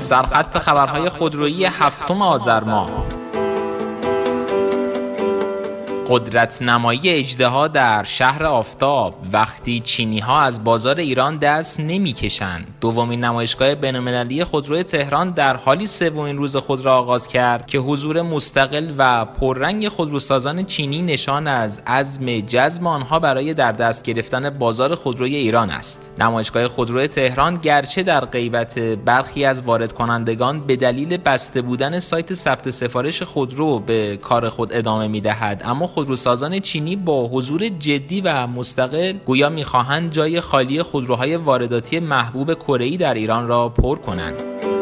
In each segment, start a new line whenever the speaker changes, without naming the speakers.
سرخط خبرهای خودرویی 7 آذر ماه. قدرت نمایی اژدها در شهر آفتاب، وقتی چینی‌ها از بازار ایران دست نمی‌کشند. دومین نمایشگاه بین‌المللی خودروی تهران در حالی سومین روز خود را آغاز کرد که حضور مستقل و پررنگ خودروسازان چینی نشان از عزم جزم آنها برای در دست گرفتن بازار خودروی ایران است. نمایشگاه خودروی تهران گرچه در غیبت برخی از وارد کنندگان به دلیل بسته بودن سایت ثبت سفارش خودرو به کار خود ادامه می‌دهد، اما خودروسازان چینی با حضور جدی و مستقل گویا می‌خواهند جای خالی خودروهای وارداتی محبوب کره‌ای در ایران را پر کنند.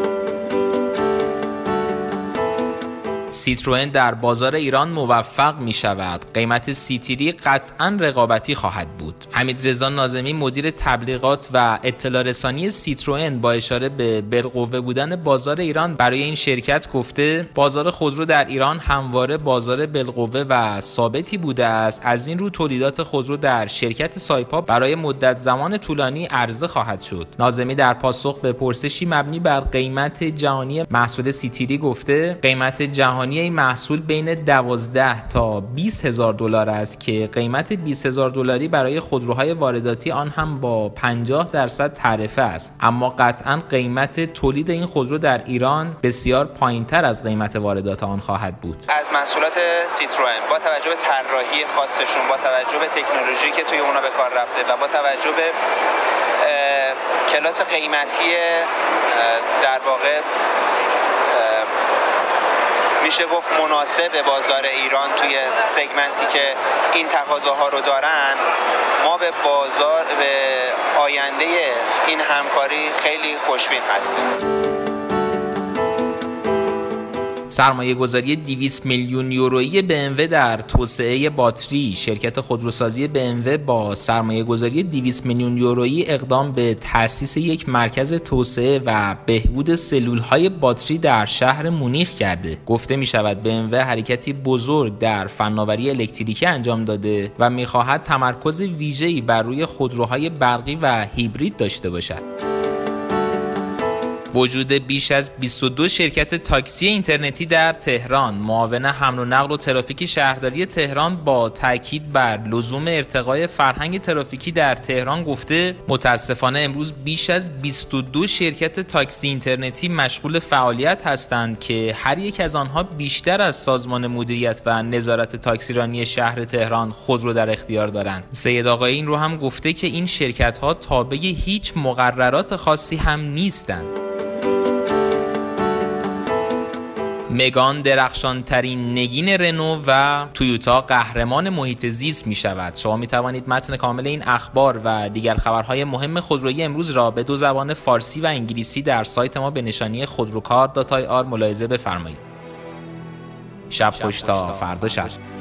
سیتروئن در بازار ایران موفق می شود. قیمت سیتیری قطعاً رقابتی خواهد بود. حمیدرضا ناظمی مدیر تبلیغات و اطلاع رسانی سیتروئن با اشاره به بالقوه بودن بازار ایران برای این شرکت گفته بازار خودرو در ایران همواره بازار بالقوه و ثابتی بوده است. از این رو تولیدات خودرو در شرکت سایپا برای مدت زمان طولانی عرضه خواهد شد. ناظمی در پاسخ به پرسشی مبنی بر قیمت جهانی محصول سیتیری گفته قیمت جهانی این محصول بین 12 تا 20 هزار دلار است که قیمت 20 هزار دلاری برای خودروهای وارداتی آن هم با 50% تعرفه است، اما قطعاً قیمت تولید این خودرو در ایران بسیار پایین‌تر از قیمت واردات آن خواهد بود.
از محصولات سیتروئن با توجه به طراحی خاصشون، با توجه به تکنولوژی که توی اونا به کار رفته و با توجه به کلاس قیمتی در واقع میشه گفت مناسب بازار ایران توی سگمنتی که این تقاضاها رو دارن، ما به آینده این همکاری خیلی خوشبین هستیم.
سرمایه گذاری 200 میلیون یورویی BMW در توسعه باتری. شرکت خودروسازی BMW با سرمایه گذاری 200 میلیون یورویی اقدام به تأسیس یک مرکز توسعه و بهبود سلولهای باتری در شهر مونیخ کرده. گفته می شود BMW حرکتی بزرگ در فناوری الکتریکی انجام داده و می خواهد تمرکز ویژه‌ای بر روی خودروهای برقی و هیبرید داشته باشد. وجود بیش از 22 شرکت تاکسی اینترنتی در تهران. معاون حمل و نقل و ترافیک شهرداری تهران با تاکید بر لزوم ارتقای فرهنگ ترافیکی در تهران گفته متاسفانه امروز بیش از 22 شرکت تاکسی اینترنتی مشغول فعالیت هستند که هر یک از آنها بیشتر از سازمان مدیریت و نظارت تاکسیرانی شهر تهران خودرو در اختیار دارند. سید آقایی این رو هم گفته که این شرکت‌ها تابع هیچ مقررات خاصی هم نیستند. مگان درخشانترین نگین رنو و تویوتا قهرمان محیط زیست می شود. شما می توانید متن کامل این اخبار و دیگر خبرهای مهم خودرویی امروز را به 2 زبان فارسی و انگلیسی در سایت ما به نشانی خودروکار.ir ملاحظه بفرمایید. شب خوش تا فردا شب.